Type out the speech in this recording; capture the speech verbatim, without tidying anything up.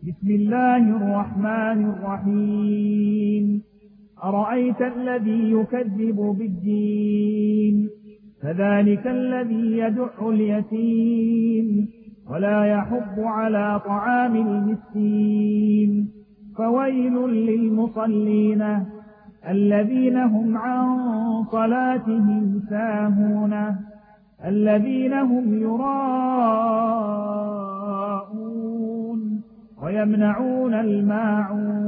بسم الله الرحمن الرحيم أرأيت الذي يكذب بالدين فذلك الذي يدع اليتيم ولا يحض على طعام المسكين فويل للمصلين الذين هم عن صلاتهم ساهون الذين هم يراءون ويمنعون الماعون